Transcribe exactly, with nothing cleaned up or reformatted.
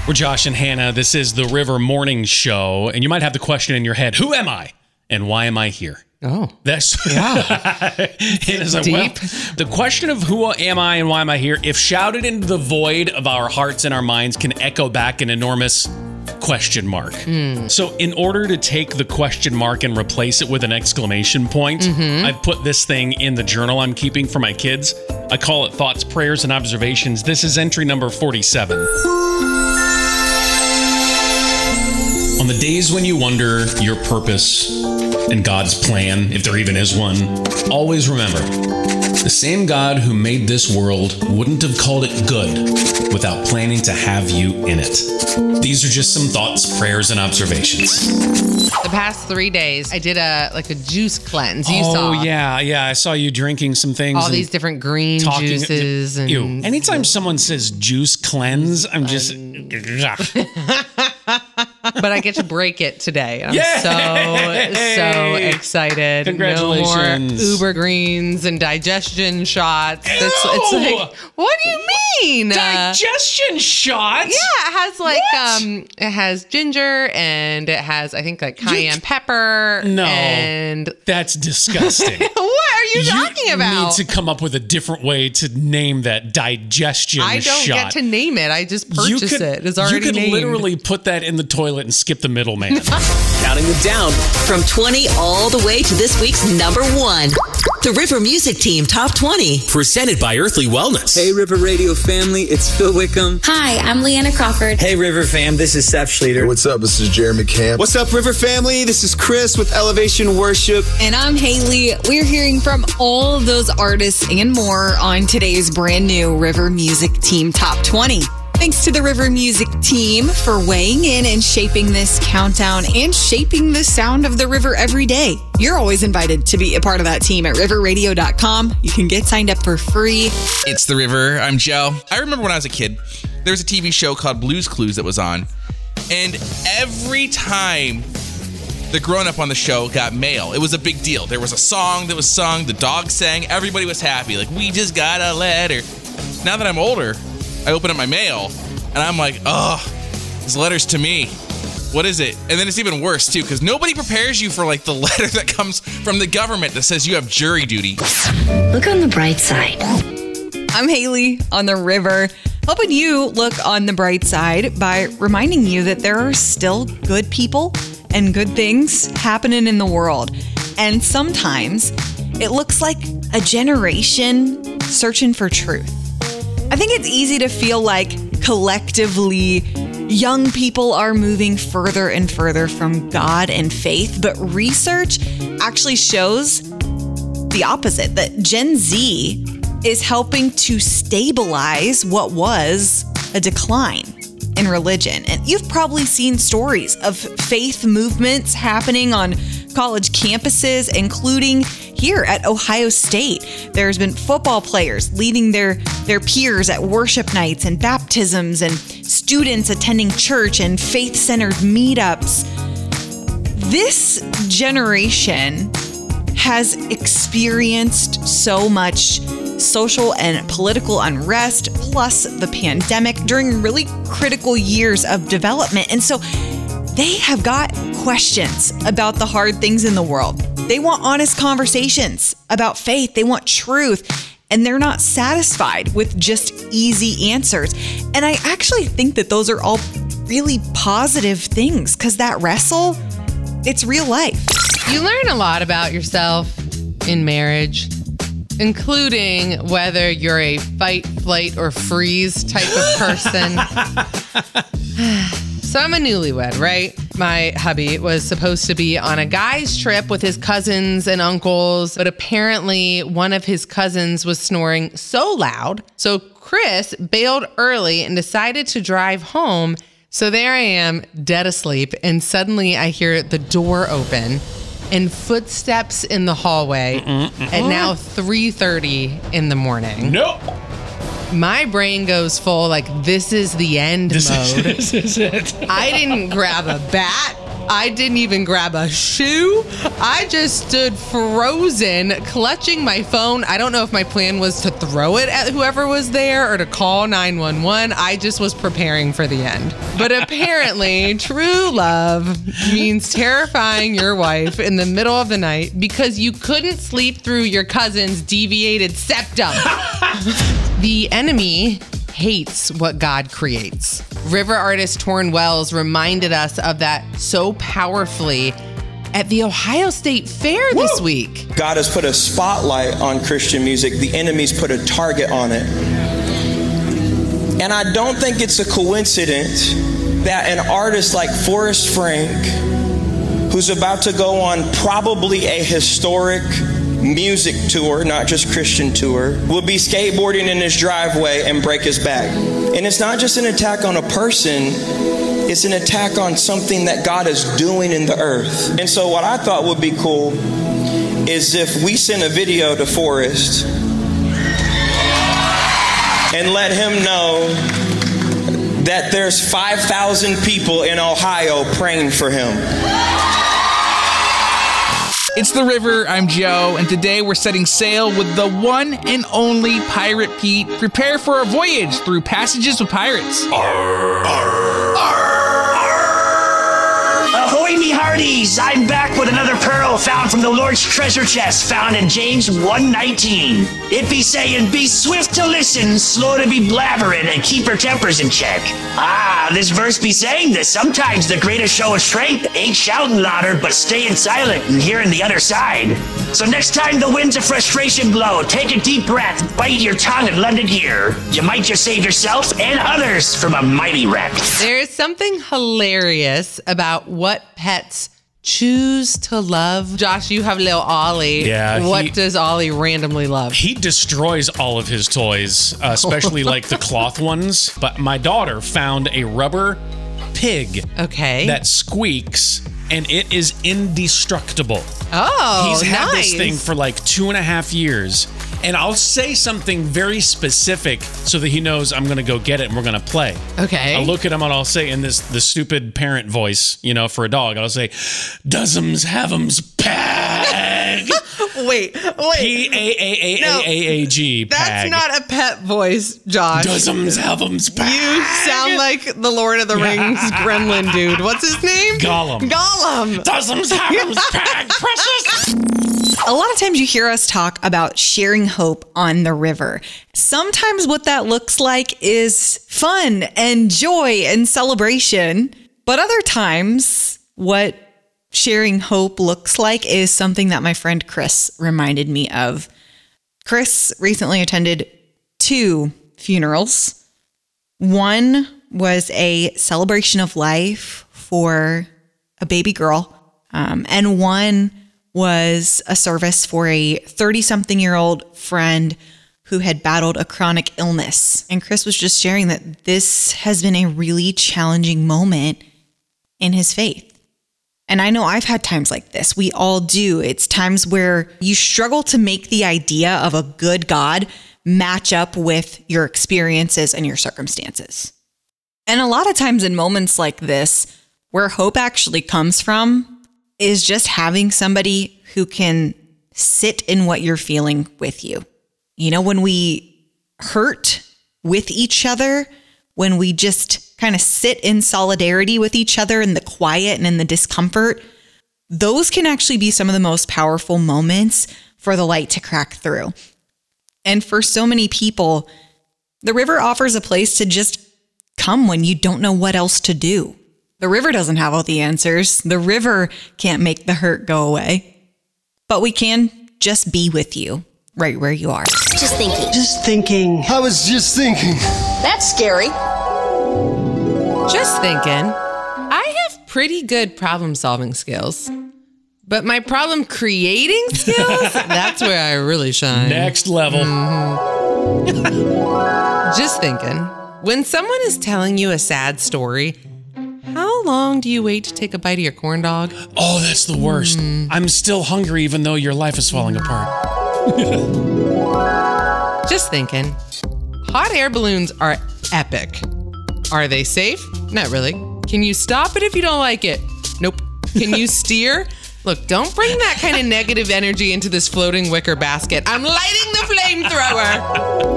We're Josh and Hannah. This is the River Morning Show. And you might have the question in your head, who am I? And why am I here? Oh. That's yeah. Hannah's like, well, the question of who am I and why am I here, if shouted into the void of our hearts and our minds, can echo back an enormous question mark. Mm. So in order to take the question mark and replace it with an exclamation point, mm-hmm. I've put this thing in the journal I'm keeping for my kids. I call it Thoughts, Prayers, and Observations. This is entry number forty-seven. On the days when you wonder your purpose and God's plan, if there even is one, always remember, the same God who made this world wouldn't have called it good without planning to have you in it. These are just some thoughts, prayers, and observations. The past three days, I did a like a juice cleanse. You oh, saw. Oh, yeah, yeah. I saw you drinking some things. All these different green talking, juices. And ew. Anytime someone says juice cleanse, I'm just... But I get to break it today. I'm Yay! so, so excited. Congratulations. No more Uber Greens and digestion shots. It's, it's like, what do you mean? Digestion uh, shots? Yeah, it has like, what? um, it has ginger and it has, I think, like cayenne you, pepper. No, and that's disgusting. What are you, you talking about? You need to come up with a different way to name that digestion shot. I don't shot. get to name it. I just purchase could, it. It's already You could named. literally put that in the toilet and skip the middleman. Counting them down from twenty all the way to this week's number one. The River Music Team Top twenty. Presented by Earthly Wellness. Hey, River Radio family. It's Phil Wickham. Hi, I'm Leanna Crawford. Hey, River fam. This is Seth Schleter. Hey, what's up? This is Jeremy Camp. What's up, River family? This is Chris with Elevation Worship. And I'm Haley. We're hearing from all of those artists and more on today's brand new River Music Team Top twenty. Thanks to the River Music Team for weighing in and shaping this countdown and shaping the sound of the river every day. You're always invited to be a part of that team at river radio dot com. You can get signed up for free. It's the River. I'm Joe. I remember when I was a kid, there was a T V show called Blue's Clues that was on. And every time the grown-up on the show got mail, it was a big deal. There was a song that was sung, the dog sang, everybody was happy. Like, we just got a letter. Now that I'm older, I open up my mail, and I'm like, oh, this letter's to me. What is it? And then it's even worse, too, because nobody prepares you for, like, the letter that comes from the government that says you have jury duty. Look on the bright side. I'm Haley on the River, helping you look on the bright side by reminding you that there are still good people and good things happening in the world. And sometimes it looks like a generation searching for truth. I think it's easy to feel like collectively young people are moving further and further from God and faith, but research actually shows the opposite, that Gen Z is helping to stabilize what was a decline in religion. And you've probably seen stories of faith movements happening on college campuses, including here at Ohio State. There's been football players leading their, their peers at worship nights and baptisms, and students attending church and faith-centered meetups. This generation has experienced so much social and political unrest, plus the pandemic during really critical years of development. And so they have got questions about the hard things in the world. They want honest conversations about faith. They want truth. And they're not satisfied with just easy answers. And I actually think that those are all really positive things, because that wrestle, it's real life. You learn a lot about yourself in marriage, including whether you're a fight, flight, or freeze type of person. So I'm a newlywed, right? My hubby was supposed to be on a guy's trip with his cousins and uncles, but apparently one of his cousins was snoring so loud. So Chris bailed early and decided to drive home. So there I am, dead asleep, and suddenly I hear the door open and footsteps in the hallway mm-mm, mm-mm. at now three thirty in the morning. Nope. My brain goes full, like, this is the end this mode. Is, this is it. I didn't grab a bat. I didn't even grab a shoe. I just stood frozen, clutching my phone. I don't know if my plan was to throw it at whoever was there or to call nine one one. I just was preparing for the end. But apparently, true love means terrifying your wife in the middle of the night because you couldn't sleep through your cousin's deviated septum. The enemy hates what God creates. River artist Torrin Wells reminded us of that so powerfully at the Ohio State Fair this Woo! week. God has put a spotlight on Christian music. The enemy's put a target on it. And I don't think it's a coincidence that an artist like Forrest Frank, who's about to go on probably a historic music tour, not just Christian tour, will be skateboarding in his driveway and break his back. And it's not just an attack on a person, it's an attack on something that God is doing in the earth. And so what I thought would be cool is if we sent a video to Forrest and let him know that there's five thousand people in Ohio praying for him. It's The River, I'm Joe, and today we're setting sail with the one and only Pirate Pete. Prepare for a voyage through passages with pirates. Arr, arr, arr. Ahoy, me hearties! I'm back with another pearl found from the Lord's treasure chest, found in James one nineteen. It be saying, be swift to listen, slow to be blabbering, and keep your tempers in check. Ah, this verse be saying that sometimes the greatest show of strength ain't shouting louder, but staying silent and hearing the other side. So next time the winds of frustration blow, take a deep breath, bite your tongue, and lend it here. You might just save yourself and others from a mighty wreck. There's something hilarious about what pets choose to love. Josh, you have little Ollie. Yeah. What he, does Ollie randomly love? He destroys all of his toys, uh, especially like the cloth ones. But my daughter found a rubber pig okay. that squeaks, and it is indestructible. Oh, He's had nice. this thing for like two and a half years. And I'll say something very specific so that he knows I'm going to go get it and we're going to play. Okay. I'll look at him and I'll say in this the stupid parent voice, you know, for a dog, I'll say, "Doesums havems pag." Wait, wait. P A A A A A A G. That's not a pet voice, Josh. Doesums havems pag. You sound like the Lord of the Rings gremlin dude. What's his name? Gollum. Gollum. Doesums havems pag, precious. A lot of times you hear us talk about sharing hope on the river. Sometimes what that looks like is fun and joy and celebration. But other times, what sharing hope looks like is something that my friend Chris reminded me of. Chris recently attended two funerals. One was a celebration of life for a baby girl, um, and one was a service for a thirty-something-year-old friend who had battled a chronic illness. And Chris was just sharing that this has been a really challenging moment in his faith. And I know I've had times like this. We all do. It's times where you struggle to make the idea of a good God match up with your experiences and your circumstances. And a lot of times in moments like this, where hope actually comes from is just having somebody who can sit in what you're feeling with you. You know, when we hurt with each other, when we just kind of sit in solidarity with each other in the quiet and in the discomfort, those can actually be some of the most powerful moments for the light to crack through. And for so many people, the river offers a place to just come when you don't know what else to do. The river doesn't have all the answers. The river can't make the hurt go away. But we can just be with you right where you are. Just thinking. Just thinking. I was just thinking. That's scary. Just thinking. I have pretty good problem solving skills. But my problem creating skills, that's where I really shine. Next level. Mm-hmm. Just thinking. When someone is telling you a sad story, how long do you wait to take a bite of your corn dog? Oh, that's the worst. Mm. I'm still hungry even though your life is falling apart. Just thinking. Hot air balloons are epic. Are they safe? Not really. Can you stop it if you don't like it? Nope. Can you steer? Look, don't bring that kind of negative energy into this floating wicker basket. I'm lighting the flamethrower.